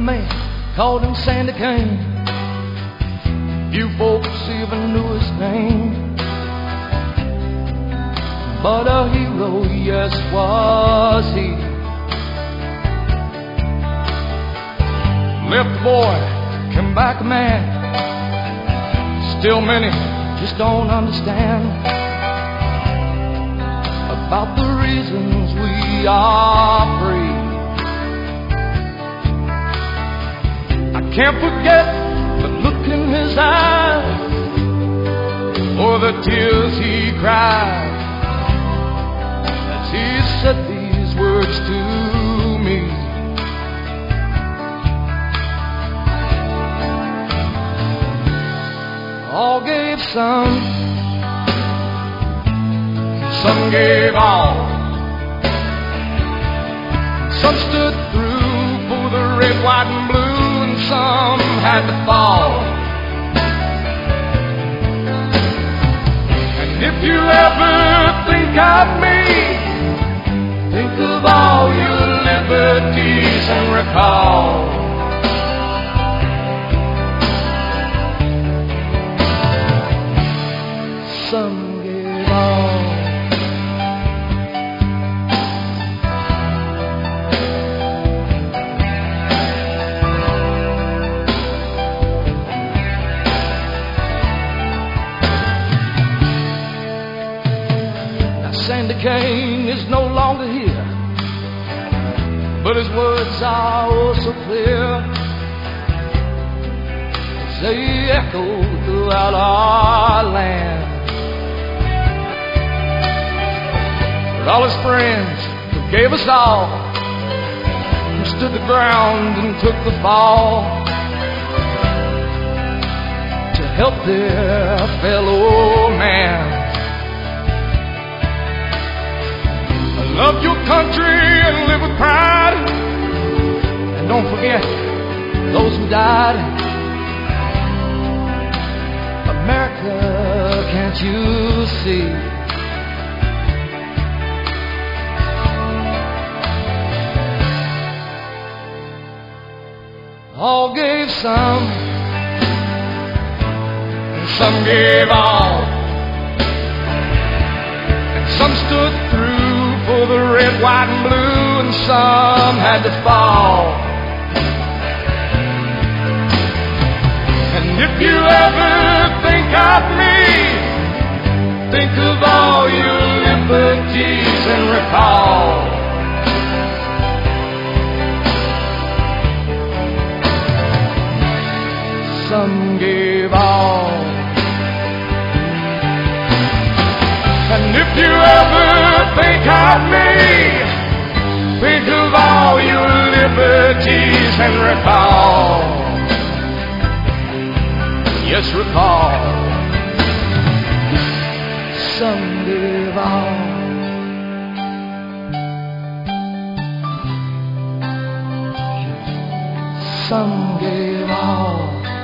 man, called him Sandy Kane. Few folks even knew his name, but a hero, yes, was he. Left a boy, came back a man. Still many just don't understand about the reasons we are free. I can't forget the look in his eyes, or the tears he cried as he said these words to me. All gave some gave all. Some stood through for the red, white, and blue, and some had to fall. And if you ever think of me, think of all your liberties and recall some gave all. Now Sandy Kane is no longer here, but his words are oh so clear as they echo throughout our land. All his friends who gave us all, who stood the ground and took the fall to help their fellow man. Love your country and live with pride, and don't forget those who died. America, can't you see? All gave some, and some gave all, and some stood through for the red, white, and blue, and some had to fall. And if you ever think of me, think of all your liberties and recall some gave all. And if you ever think of me, think of all your liberties and recall, yes, recall some gave all. Some gave all.